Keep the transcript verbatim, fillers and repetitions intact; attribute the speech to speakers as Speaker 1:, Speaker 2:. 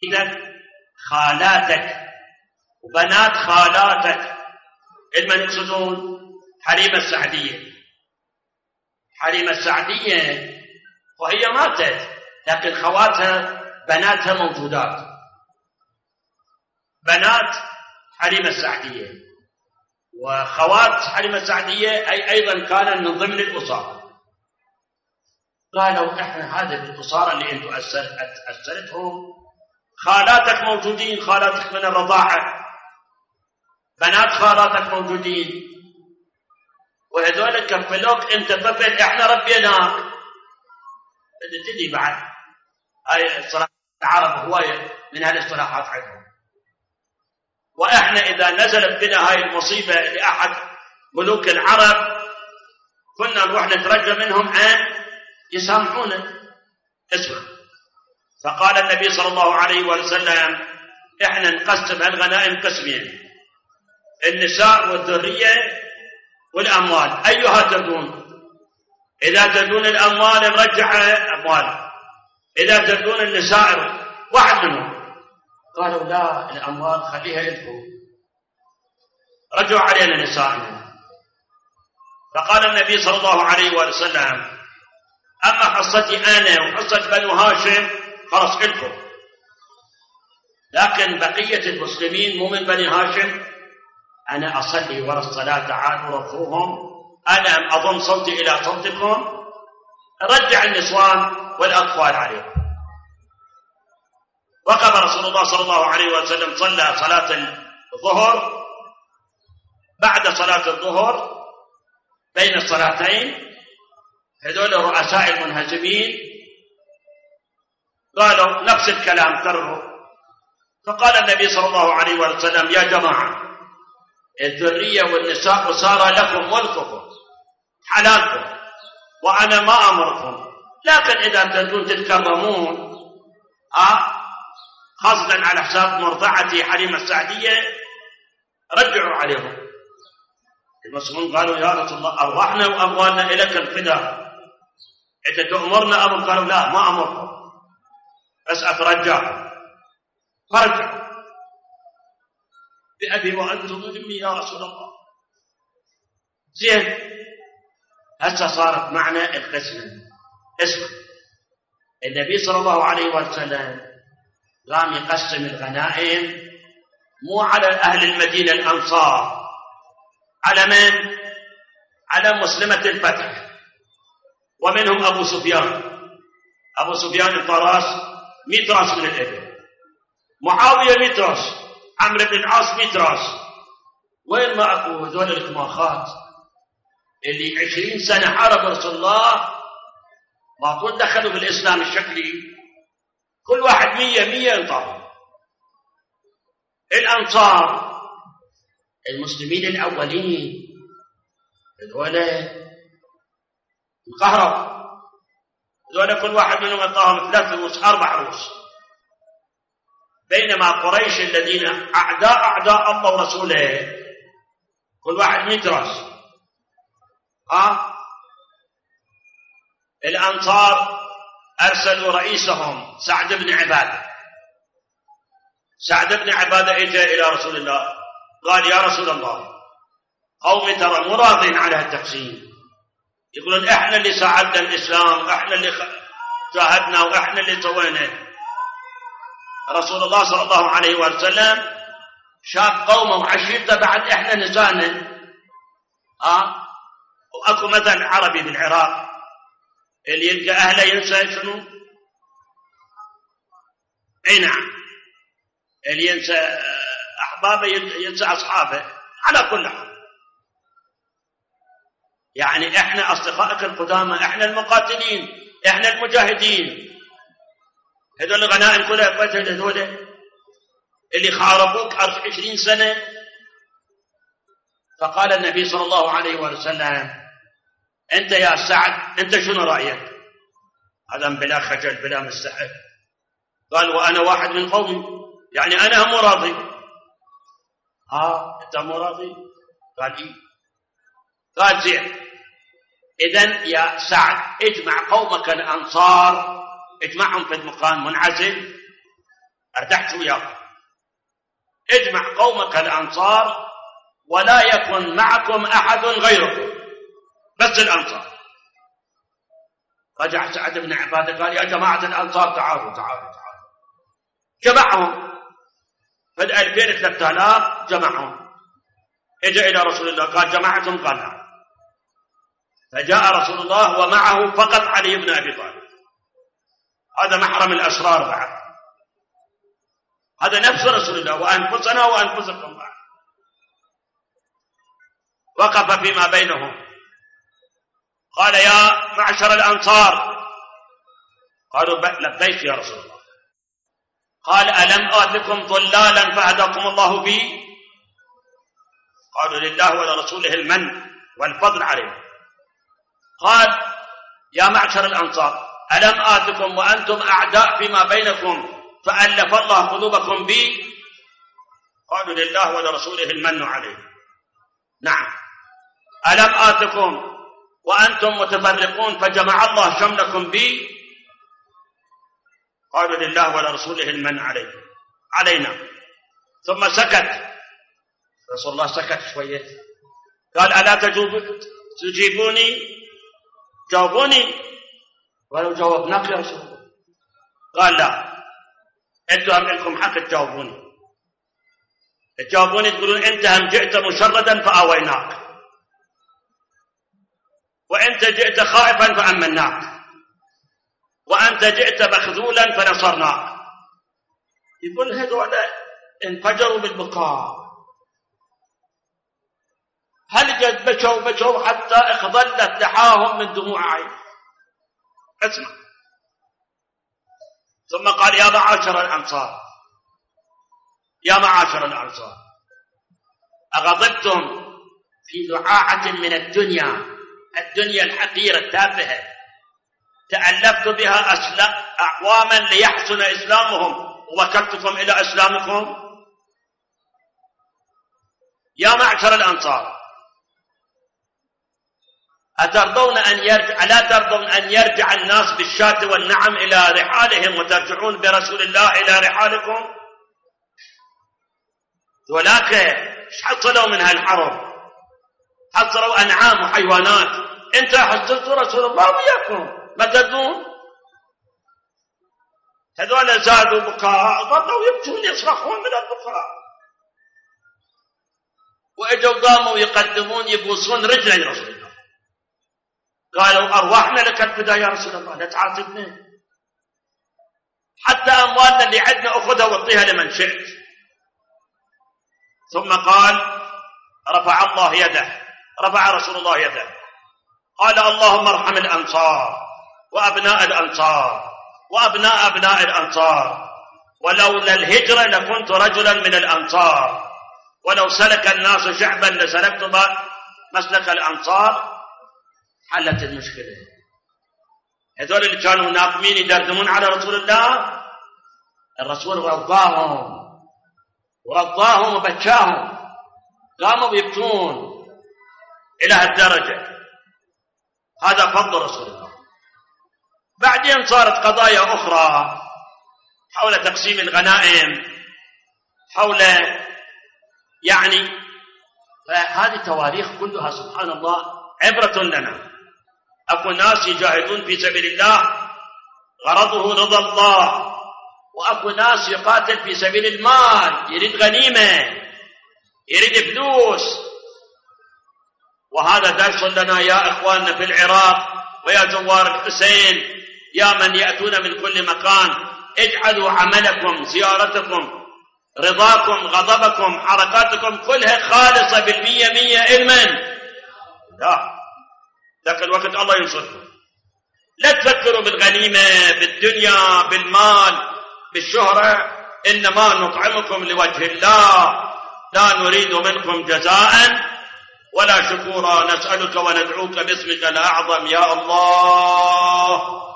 Speaker 1: خالاتك وبنات خالاتك. من يقصدون؟ حليمة السعدية. حليمة السعدية وهي ماتت، لكن خواتها بناتها موجودات، بنات حليمة السعدية وخوات حليمة السعدية أي أيضا كان من ضمن الأسرة. قالوا إحنا هذه الأسرة اللي أنتم أسرتهم خالاتك موجودين، خالاتك من الرضاعة، بنات خالاتك موجودين، وهذول كفلوك أنت طفل إحنا ربيناك. تدري بعد هاي الصلاحات العرب هواية من هذه الصلاحات عندهم. وإحنا إذا نزلت بنا هاي المصيبة لأحد ملوك العرب كنا نروح نترجى منهم أن يسامحونا. اسمع، فقال النبي صلى الله عليه وسلم إحنا نقسم الغنائم قسمين، النساء والذرية والأموال، أيها تردون؟ إذا تردون الأموال نرجع أموال، إذا تردون النساء واحد منهم. قالوا لا، الأموال خليها لكم، رجعوا علينا نسائنا. فقال النبي صلى الله عليه وسلم أما حصتي أنا وحصة بنو هاشم خلص لكم، لكن بقية المسلمين مو من بني هاشم أنا أصلي وراء الصلاة، تعالوا رفوهم، أنا أضم صوتي إلى صوتكم، رجع النسوان والأطفال عليهم. وقف رسول الله صلى الله عليه وسلم صلى صلاة الظهر. بعد صلاة الظهر بين الصلاتين هذول رؤساء المنهزمين قالوا نفس الكلام كرروا. فقال النبي صلى الله عليه وسلم يا جماعة الذرية والنساء صار لكم ملككم حلالكم وأنا ما أمركم، لكن إذا تريدون تتكرمون أه خاصة على حساب مرضعتي حليمة السعدية رجعوا عليهم. المسلمون قالوا يا رسول الله أرواحنا وأموالنا إليك الفداء، أنت تأمرنا أمر؟ قالوا لا ما أمركم، بس أترجاكم فرجعوا. بأبي وأنتم أمي يا رسول الله. زين، هسه صارت معنا القسمة. اسمع، النبي صلى الله عليه وسلم قام يقسم الغنائم مو على أهل المدينة الأنصار، على من؟ على مسلمة الفتح، ومنهم أبو سفيان. أبو سفيان الطراس مئة راس من الإبل، معاوية مئة راس، عمرو بن العاص مئة راس. وين ما أكو هذول الكماخات اللي عشرين سنة حاربوا رسول الله ما طول دخلوا بالإسلام الشكلي، كل واحد مية مية انطروا. الأنصار المسلمين الأولين هذول انقهروا، هذول كل واحد منهم انطاهم ثلاث رؤوس أربع رؤوس، بينما قريش الذين أعداء أعداء الله ورسوله كل واحد مئة راس. آه الأنصار أرسلوا رئيسهم سعد بن عبادة. سعد بن عبادة إجا إلى رسول الله قال يا رسول الله قومي ترى مراضين على التقسيم، يقولون إحنا اللي ساعدنا الإسلام، إحنا اللي جاهدنا، وإحنا اللي سوينا. رسول الله صلى الله عليه وسلم شاف قومه وعشيرته بعد إحنا نسانا. آه وأكو مثل عربي بالعراق اللي يلقى أهله ينسى شنو؟ أي نعم، اللي ينسى أحبابه ينسى أصحابه. على كل حال يعني إحنا أصدقائك القدامى، إحنا المقاتلين، إحنا المجاهدين. هذول الغنائم كلها فتحت، هذول اللي خاربوك عشرين سنة. فقال النبي صلى الله عليه وسلم أنت يا سعد أنت شنو رأيك؟ هذا بلا خجل بلا مستحي. قال وأنا واحد من قومي، يعني أنا مو راضي. آه أنت مو راضي؟ قال إيه. قال زين، إذن يا سعد اجمع قومك الأنصار، اجمعهم في المكان منعزل، ارتحت وياك. اجمع قومك الأنصار ولا يكن معكم أحد غيركم، بس الأنصار. رجع سعد بن عبادة قال يا جماعة الأنصار تعالوا تعالوا تعالوا. جمعهم بدأ ألفين ثلاثة آلاف جمعهم. اجى إلى رسول الله قال جماعتهم؟ قال نعم. فجاء رسول الله ومعه فقط علي بن أبي طالب. هذا محرم الأسرار بعد، هذا نفس رسول الله وأنفسنا وأنفسكم بعد. وقف فيما بينهم قال يا معشر الأنصار. قالوا لبيك يا رسول الله. قال ألم آتكم ضلالا فهداكم الله بي؟ قالوا لله ولرسوله المن والفضل علينا. قال يا معشر الأنصار ألم آتكم وأنتم أعداء فيما بينكم فألف الله قلوبكم بي؟ قالوا لله ولرسوله المن علينا. نعم. ألم آتكم وأنتم متفرقون فجمع الله شملكم بي؟ قالوا لله ولرسوله المن علينا علينا. ثم سكت رسول الله، سكت شوية قال ألا تجيبوني؟ جاوبوني. ولو جاوبناك يا رسول الله. قال لا، انتم هم لكم حق تجاوبوني. تجاوبوني تقولون انت هم جئت مشردا فآويناك، وانت جئت خائفا فأمناك، وانت جئت مخذولا فنصرناك. يقول هذول انفجروا بالبكاء. هل قد بكوا بكوا حتى اخضلت لحاهم من دموع عين. اسمع. ثم قال يا معاشر الأنصار، يا معاشر الأنصار أغضبتم في ذعاعة من الدنيا، الدنيا الحقيرة التافهة، تألفت بها أعواما ليحسن إسلامهم ووكلتكم إلى إسلامكم؟ يا معشر الأنصار أترضون أن يرجع ألا ترضون أن يرجع الناس بالشاة والنعم إلى رحالهم وترجعون برسول الله إلى رحالكم؟ ولاك ايش حصلوا من هالحرب؟ حصلوا أنعام وحيوانات. انت حصلتوا رسول الله وياكم ما تدون. هذول زادوا بكاء، ظلوا يبكون يصرخون من البكاء، واجوا قاموا يقدمون يبوسون رجلي رسول الله. قالوا أرواحنا لك الفداء يا رسول الله، لا تعاتبنا، حتى أموالنا اللي عندنا أخذها واعطيها لمن شئت. ثم قال رفع الله يده، رفع رسول الله يده قال اللهم ارحم الأنصار وأبناء الأنصار وأبناء أبناء الأنصار، ولولا الهجرة لكنت رجلا من الأنصار، ولو سلك الناس شعبا لسلكت مسلك الأنصار. حلت المشكلة. هذول اللي كانوا ناقمين يدردمون على رسول الله، الرسول رضاهم ورضاهم وبكاهم، قاموا يبكون إلى هالدرجة. هذا فضل رسول الله. بعدين صارت قضايا أخرى حول تقسيم الغنائم، حول يعني فهذه تواريخ كلها سبحان الله عبرة لنا. أكو ناس يجاهدون في سبيل الله غرضه رضا الله، وأكو ناس يقاتل في سبيل المال، يريد غنيمة، يريد فلوس. وهذا درس لنا يا إخواننا في العراق ويا زوار الحسين، يا من يأتون من كل مكان، اجعلوا عملكم، زيارتكم، رضاكم، غضبكم، حركاتكم كلها خالصة بالمية مية علما. لا، ذاك الوقت الله ينصركم. لا تفكروا بالغنيمة، بالدنيا، بالمال، بالشهرة. إنما نطعمكم لوجه الله لا نريد منكم جزاء ولا شكورا، نسألك وندعوك باسمك الأعظم يا الله.